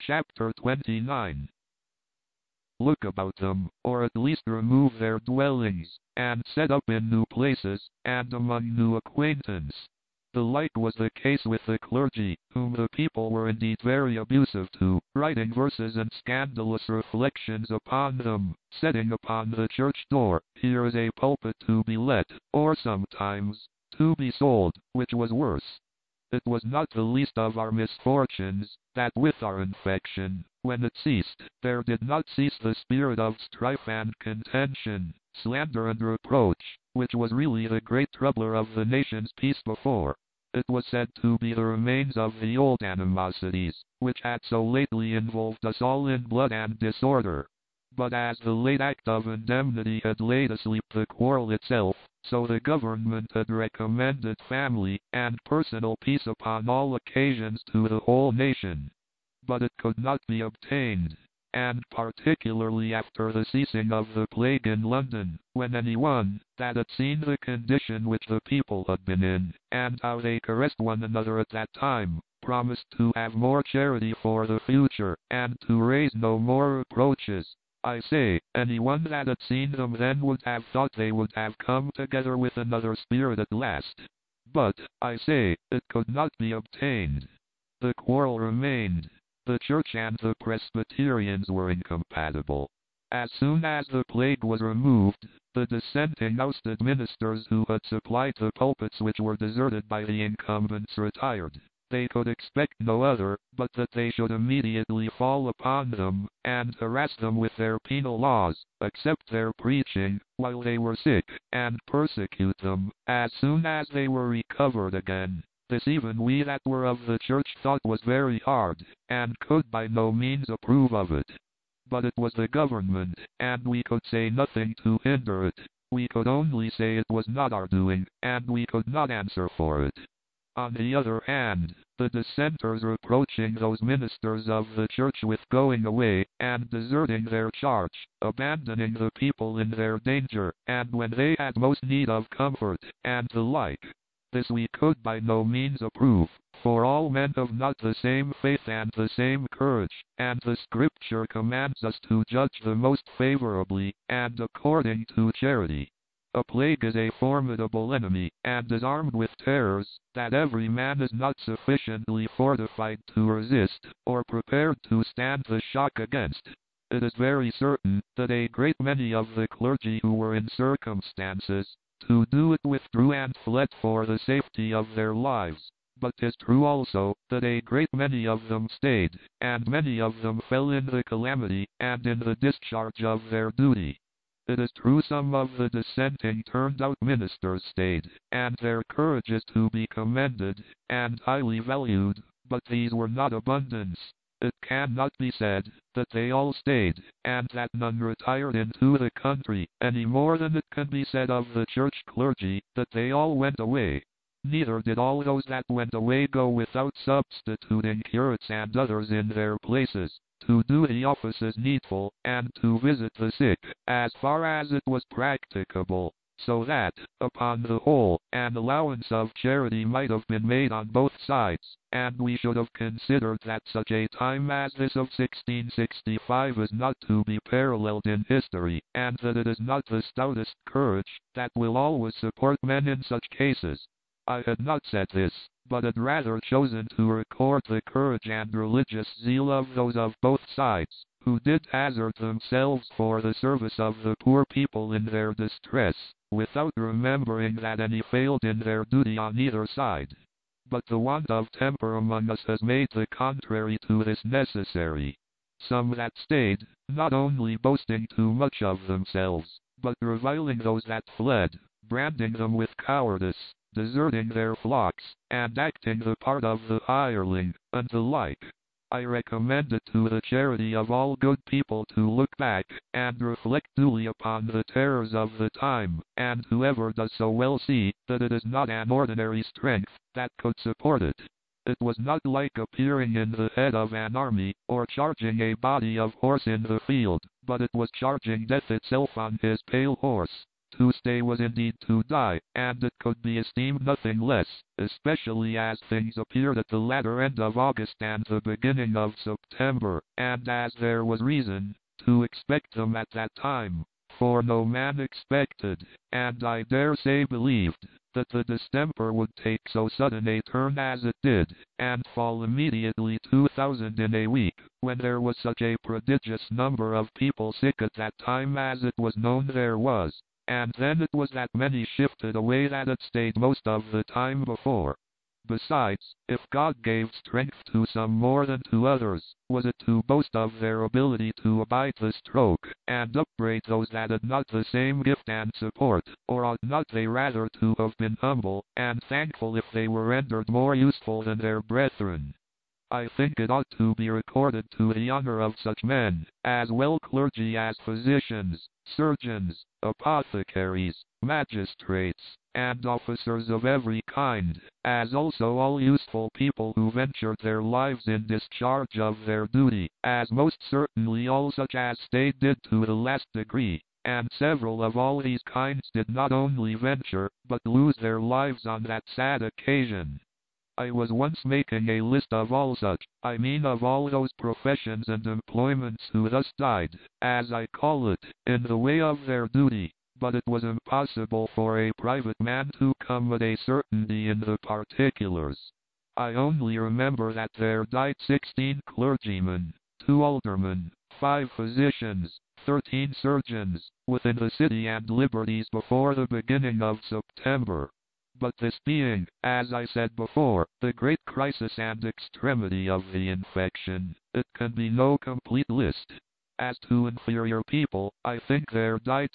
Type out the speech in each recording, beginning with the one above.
Chapter 29. Look about them, or at least remove their dwellings, and set up in new places, and among new acquaintance. The like was the case with the clergy, whom the people were indeed very abusive to, writing verses and scandalous reflections upon them, setting upon the church door, "Here is a pulpit to be let," or sometimes, "to be sold," which was worse. It was not the least of our misfortunes, that with our infection, when it ceased, there did not cease the spirit of strife and contention, slander and reproach, which was really the great troubler of the nation's peace before. It was said to be the remains of the old animosities, which had so lately involved us all in blood and disorder. But as the late act of indemnity had laid asleep the quarrel itself, so the government had recommended family and personal peace upon all occasions to the whole nation. But it could not be obtained, and particularly after the ceasing of the plague in London, when anyone that had seen the condition which the people had been in, and how they caressed one another at that time, promised to have more charity for the future, and to raise no more reproaches. I say, anyone that had seen them then would have thought they would have come together with another spirit at last. But, I say, it could not be obtained. The quarrel remained. The church and the Presbyterians were incompatible. As soon as the plague was removed, the dissenting ousted ministers who had supplied the pulpits which were deserted by the incumbents retired. They could expect no other, but that they should immediately fall upon them, and harass them with their penal laws, accept their preaching, while they were sick, and persecute them, as soon as they were recovered again. This even we that were of the church thought was very hard, and could by no means approve of it. But it was the government, and we could say nothing to hinder it. We could only say it was not our doing, and we could not answer for it. On the other hand, the dissenters reproaching those ministers of the church with going away, and deserting their charge, abandoning the people in their danger, and when they had most need of comfort, and the like. This we could by no means approve, for all men have not the same faith and the same courage, and the Scripture commands us to judge the most favorably, and according to charity. A plague is a formidable enemy, and is armed with terrors, that every man is not sufficiently fortified to resist, or prepared to stand the shock against. It is very certain, that a great many of the clergy who were in circumstances to do it withdrew and fled for the safety of their lives. But 'tis true also, that a great many of them stayed, and many of them fell in the calamity, and in the discharge of their duty. It is true some of the dissenting turned out ministers stayed, and their courage is to be commended, and highly valued, but these were not abundance. It cannot be said, that they all stayed, and that none retired into the country, any more than it can be said of the church clergy, that they all went away. Neither did all those that went away go without substituting curates and others in their places, to do the offices needful, and to visit the sick, as far as it was practicable, so that, upon the whole, an allowance of charity might have been made on both sides, and we should have considered that such a time as this of 1665 is not to be paralleled in history, and that it is not the stoutest courage that will always support men in such cases. I had not said this, but had rather chosen to record the courage and religious zeal of those of both sides, who did hazard themselves for the service of the poor people in their distress, without remembering that any failed in their duty on either side. But the want of temper among us has made the contrary to this necessary. Some that stayed, not only boasting too much of themselves, but reviling those that fled, branding them with cowardice, deserting their flocks, and acting the part of the hireling, and the like. I recommend it to the charity of all good people to look back, and reflect duly upon the terrors of the time, and whoever does so will see, that it is not an ordinary strength, that could support it. It was not like appearing in the head of an army, or charging a body of horse in the field, but it was charging death itself on his pale horse. To stay was indeed to die, and it could be esteemed nothing less, especially as things appeared at the latter end of August and the beginning of September, and as there was reason to expect them at that time. For no man expected, and I dare say believed, that the distemper would take so sudden a turn as it did, and fall immediately 2,000 in a week, when there was such a prodigious number of people sick at that time as it was known there was, and then it was that many shifted away that it stayed most of the time before. Besides, if God gave strength to some more than to others, was it to boast of their ability to abide the stroke, and upbraid those that had not the same gift and support, or ought not they rather to have been humble, and thankful if they were rendered more useful than their brethren? I think it ought to be recorded to the honor of such men, as well clergy as physicians, surgeons, apothecaries, magistrates, and officers of every kind, as also all useful people who ventured their lives in discharge of their duty, as most certainly all such as stayed did to the last degree, and several of all these kinds did not only venture, but lose their lives on that sad occasion. I was once making a list of all such, I mean of all those professions and employments who thus died, as I call it, in the way of their duty, but it was impossible for a private man to come with a certainty in the particulars. I only remember that there died 16 clergymen, 2 aldermen, 5 physicians, 13 surgeons, within the city and liberties before the beginning of September. But this being, as I said before, the great crisis and extremity of the infection, it can be no complete list. As to inferior people, I think there died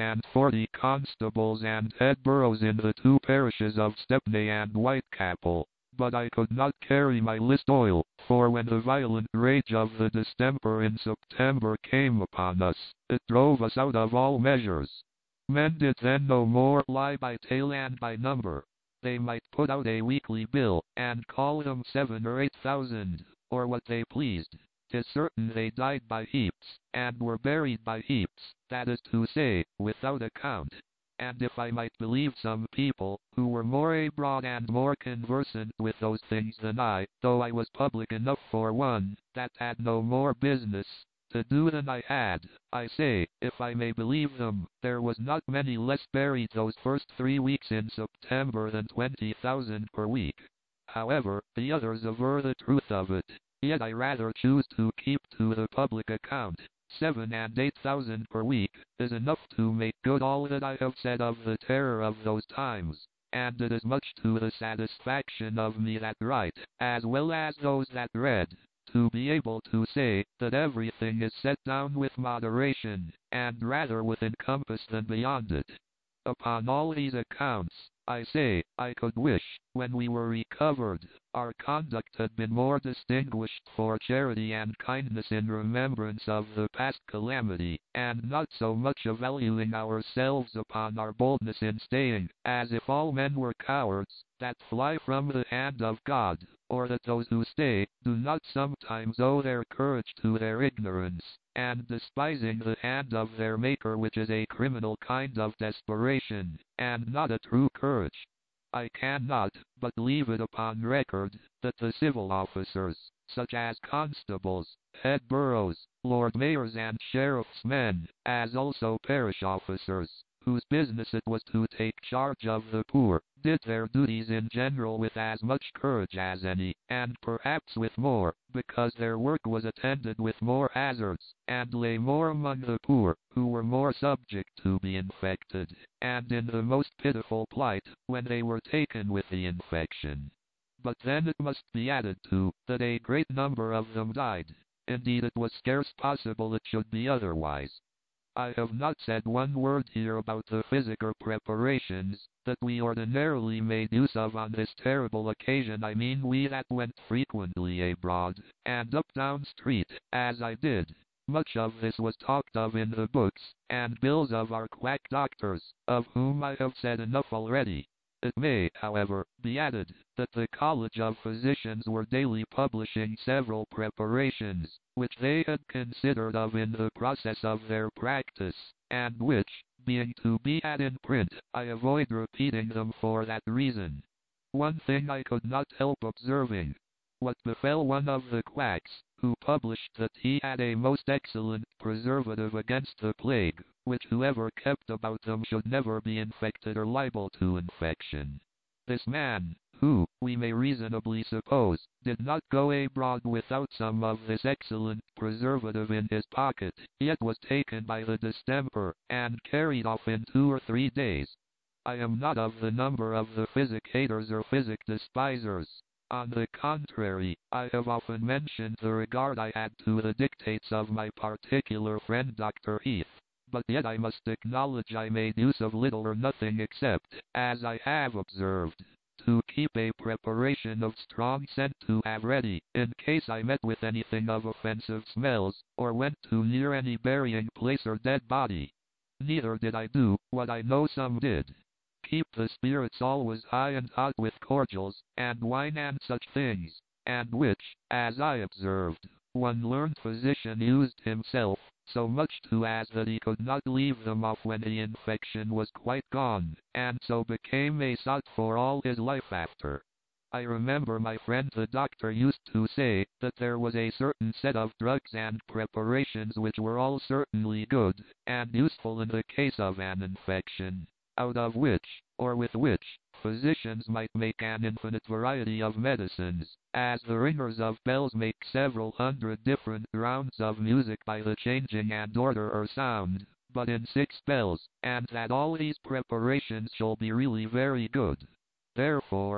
46 constables and head boroughs in the 2 parishes of Stepney and Whitechapel, but I could not carry my list all, for when the violent rage of the distemper in September came upon us, it drove us out of all measures. Men did then no more lie by tale and by number. They might put out a weekly bill, and call them 7 or 8,000, or what they pleased. 'Tis certain they died by heaps, and were buried by heaps, that is to say, without account. And if I might believe some people, who were more abroad and more conversant with those things than I, though I was public enough for one, that had no more business to do than I had, I say, if I may believe them, there was not many less buried those first 3 weeks in September than 20,000 per week. However, the others aver the truth of it, yet I rather choose to keep to the public account. 7 and 8,000 per week is enough to make good all that I have said of the terror of those times, and it is much to the satisfaction of me that write, as well as those that read, to be able to say that everything is set down with moderation, and rather within compass than beyond it. Upon all these accounts, I say, I could wish, when we were recovered, our conduct had been more distinguished for charity and kindness in remembrance of the past calamity, and not so much valuing ourselves upon our boldness in staying, as if all men were cowards, that fly from the hand of God, or that those who stay, do not sometimes owe their courage to their ignorance, and despising the hand of their Maker, which is a criminal kind of desperation, and not a true courage. I cannot but leave it upon record, that the civil officers, such as constables, head boroughs, lord mayors and sheriff's men, as also parish officers, whose business it was to take charge of the poor, did their duties in general with as much courage as any, and perhaps with more, because their work was attended with more hazards, and lay more among the poor, who were more subject to be infected, and in the most pitiful plight, when they were taken with the infection. But then it must be added too, that a great number of them died. Indeed, it was scarce possible it should be otherwise. I have not said one word here about the physical preparations that we ordinarily made use of on this terrible occasion. I mean we that went frequently abroad, and up down street, as I did. Much of this was talked of in the books and bills of our quack doctors, of whom I have said enough already. It may, however, be added, that the College of Physicians were daily publishing several preparations, which they had considered of in the process of their practice, and which, being to be had in print, I avoid repeating them for that reason. One thing I could not help observing. What befell one of the quacks, who published that he had a most excellent preservative against the plague, which whoever kept about them should never be infected or liable to infection. This man, who, we may reasonably suppose, did not go abroad without some of this excellent preservative in his pocket, yet was taken by the distemper, and carried off in 2 or 3 days. I am not of the number of the physic haters or physic despisers. On the contrary, I have often mentioned the regard I had to the dictates of my particular friend Dr. Heath, but yet I must acknowledge I made use of little or nothing except, as I have observed, to keep a preparation of strong scent to have ready, in case I met with anything of offensive smells, or went too near any burying place or dead body. Neither did I do, what I know some did, keep the spirits always high and hot with cordials, and wine and such things, and which, as I observed, one learned physician used himself, so much too as that he could not leave them off when the infection was quite gone, and so became a sot for all his life after. I remember my friend the doctor used to say, that there was a certain set of drugs and preparations which were all certainly good, and useful in the case of an infection, out of which, or with which, physicians might make an infinite variety of medicines, as the ringers of bells make several hundred different rounds of music by the changing and order or sound, but in 6 bells, and that all these preparations shall be really very good. Therefore,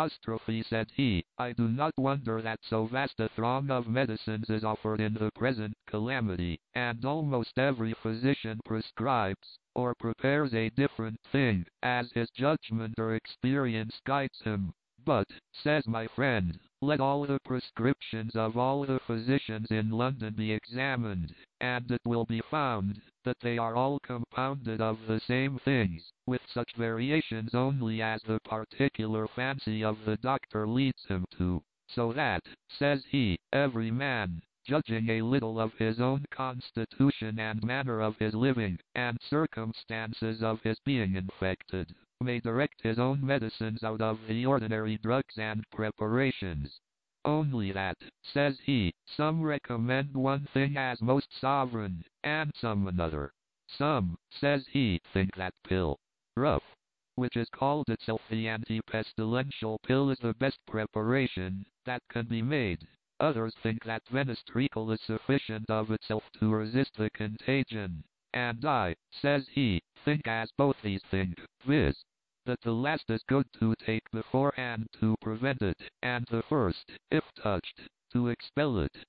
said he, I do not wonder that so vast a throng of medicines is offered in the present calamity, and almost every physician prescribes, or prepares a different thing, as his judgment or experience guides him. But, says my friend, let all the prescriptions of all the physicians in London be examined, and it will be found, that they are all compounded of the same things, with such variations only as the particular fancy of the doctor leads him to, so that, says he, every man, judging a little of his own constitution and manner of his living, and circumstances of his being infected, may direct his own medicines out of the ordinary drugs and preparations. Only that, says he, some recommend one thing as most sovereign, and some another. Some, says he, think that pill, rough, which is called itself the anti-pestilential pill, is the best preparation that can be made. Others think that Venice treacle is sufficient of itself to resist the contagion. And I, says he, think as both these think, viz., that the last is good to take beforehand to prevent it, and the first, if touched, to expel it.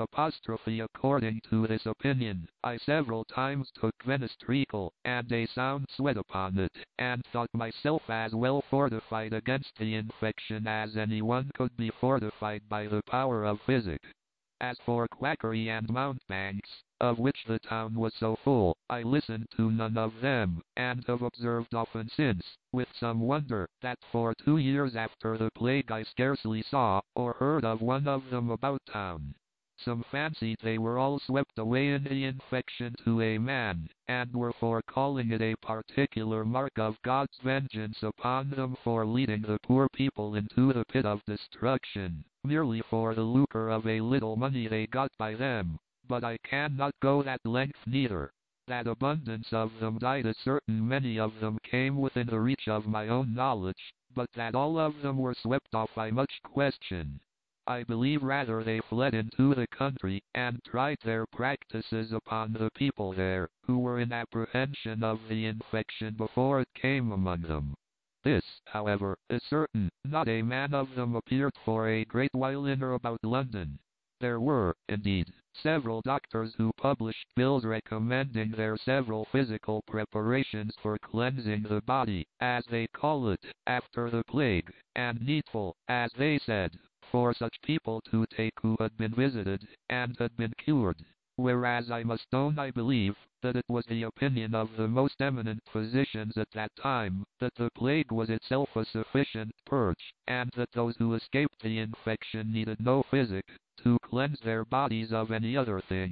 According to this opinion, I several times took Venice treacle, and a sound sweat upon it, and thought myself as well fortified against the infection as any one could be fortified by the power of physic. As for quackery and mountebanks, of which the town was so full, I listened to none of them, and have observed often since, with some wonder, that for 2 years after the plague I scarcely saw, or heard of one of them about town. Some fancied they were all swept away in the infection to a man, and were for calling it a particular mark of God's vengeance upon them for leading the poor people into the pit of destruction, merely for the lucre of a little money they got by them. But I cannot go that length neither. That abundance of them died is certain. Many of them came within the reach of my own knowledge, but that all of them were swept off I much question. I believe rather they fled into the country, and tried their practices upon the people there, who were in apprehension of the infection before it came among them. This, however, is certain, not a man of them appeared for a great while in or about London. There were, indeed, several doctors who published bills recommending their several physical preparations for cleansing the body, as they call it, after the plague, and needful, as they said, for such people to take who had been visited, and had been cured. Whereas I must own I believe, that it was the opinion of the most eminent physicians at that time, that the plague was itself a sufficient purge, and that those who escaped the infection needed no physic, to cleanse their bodies of any other things.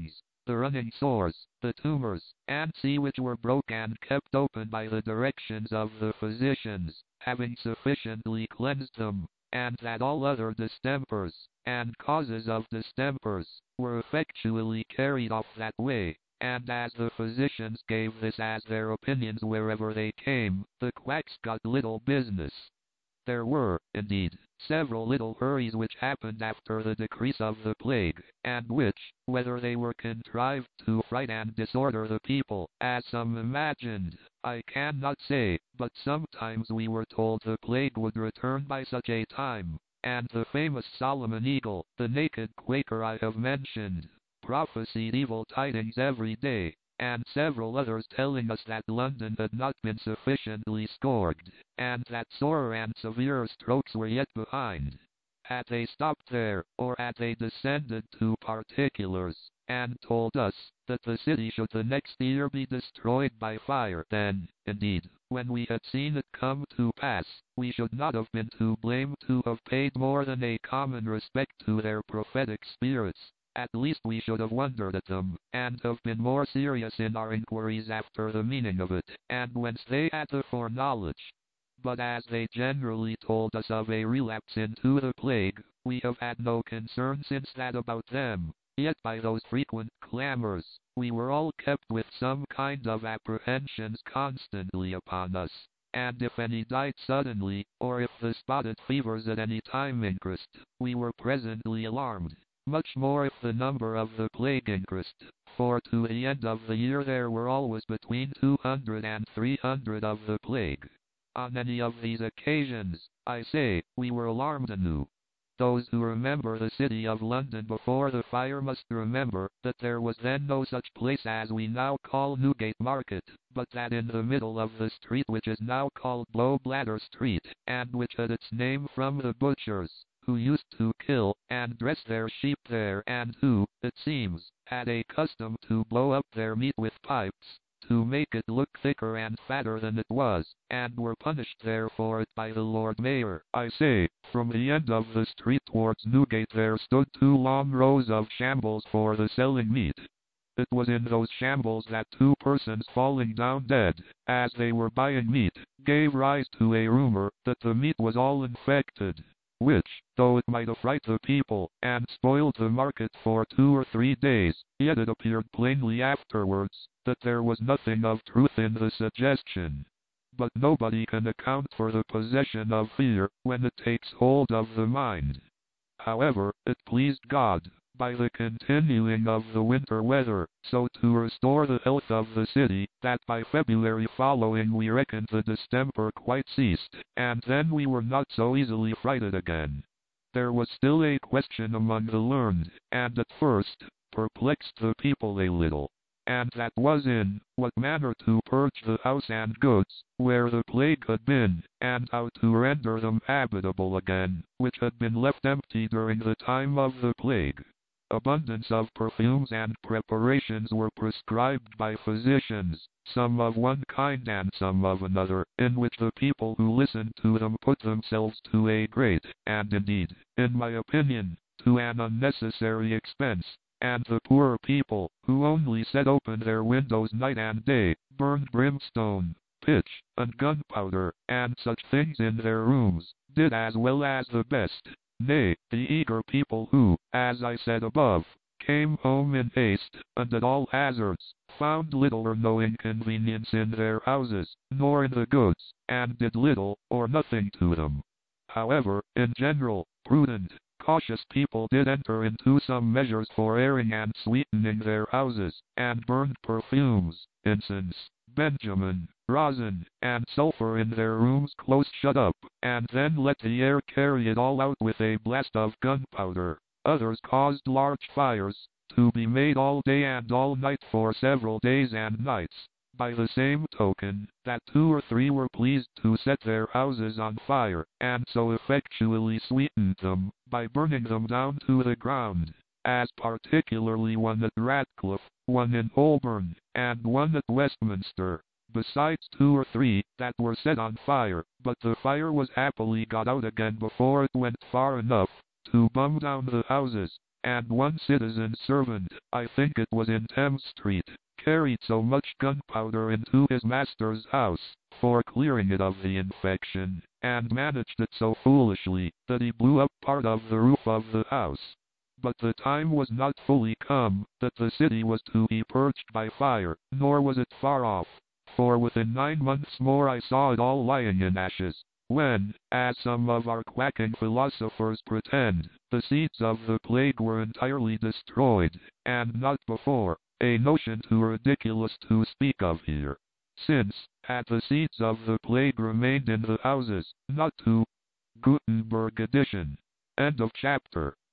the running sores, the tumors, and see which were broke and kept open by the directions of the physicians, having sufficiently cleansed them, and that all other distempers, and causes of distempers, were effectually carried off that way. And as the physicians gave this as their opinions wherever they came, the quacks got little business. There were, indeed, several little hurries which happened after the decrease of the plague, and which, whether they were contrived to fright and disorder the people, as some imagined, I cannot say, but sometimes we were told the plague would return by such a time, and the famous Solomon Eagle, the naked Quaker I have mentioned, prophesied evil tidings every day, and several others telling us that London had not been sufficiently scourged, and that sorer and severer strokes were yet behind. Had they stopped there, or had they descended to particulars, and told us that the city should the next year be destroyed by fire, then, indeed, when we had seen it come to pass, we should not have been to blame to have paid more than a common respect to their prophetic spirits. At least we should have wondered at them, and have been more serious in our inquiries after the meaning of it, and whence they had the foreknowledge. But as they generally told us of a relapse into the plague, we have had no concern since that about them. Yet by those frequent clamors, we were all kept with some kind of apprehensions constantly upon us, and if any died suddenly, or if the spotted fevers at any time increased, we were presently alarmed. Much more if the number of the plague increased, for to the end of the year there were always between 200 and 300 of the plague. On any of these occasions, I say, we were alarmed anew. Those who remember the city of London before the fire must remember that there was then no such place as we now call Newgate Market, but that in the middle of the street which is now called Blowbladder Street, and which had its name from the butchers, who used to kill and dress their sheep there, and who, it seems, had a custom to blow up their meat with pipes, to make it look thicker and fatter than it was, and were punished there for it by the Lord Mayor. I say, from the end of the street towards Newgate there stood 2 long rows of shambles for the selling meat. It was in those shambles that 2 persons falling down dead, as they were buying meat, gave rise to a rumor that the meat was all infected, which, though it might affright the people, and spoiled the market for 2 or 3 days, yet it appeared plainly afterwards, that there was nothing of truth in the suggestion. But nobody can account for the possession of fear, when it takes hold of the mind. However, it pleased God, by the continuing of the winter weather, so to restore the health of the city, that by February following we reckoned the distemper quite ceased, and then we were not so easily frighted again. There was still a question among the learned, and at first, perplexed the people a little, and that was in what manner to purge the house and goods, where the plague had been, and how to render them habitable again, which had been left empty during the time of the plague. Abundance of perfumes and preparations were prescribed by physicians, some of one kind and some of another, in which the people who listened to them put themselves to a great, and indeed, in my opinion, to an unnecessary expense, and the poor people, who only set open their windows night and day, burned brimstone, pitch, and gunpowder, and such things in their rooms, did as well as the best. Nay, the eager people who, as I said above, came home in haste, and at all hazards, found little or no inconvenience in their houses, nor in the goods, and did little or nothing to them. However, in general, prudent, cautious people did enter into some measures for airing and sweetening their houses, and burned perfumes, incense, benjamin, rosin, and sulphur in their rooms close shut up, and then let the air carry it all out with a blast of gunpowder. Others caused large fires, to be made all day and all night for several days and nights. By the same token, that 2 or 3 were pleased to set their houses on fire, and so effectually sweetened them, by burning them down to the ground, as particularly one at Ratcliffe, one in Holborn, and one at Westminster, besides 2 or 3 that were set on fire, but the fire was happily got out again before it went far enough to bum down the houses, and one citizen servant, I think it was in Thames Street, carried so much gunpowder into his master's house, for clearing it of the infection, and managed it so foolishly, that he blew up part of the roof of the house. But the time was not fully come, that the city was to be purged by fire, nor was it far off. For within 9 months more I saw it all lying in ashes, when, as some of our quacking philosophers pretend, the seeds of the plague were entirely destroyed, and not before, a notion too ridiculous to speak of here. Since, had the seeds of the plague remained in the houses, not to Gutenberg edition. End of chapter.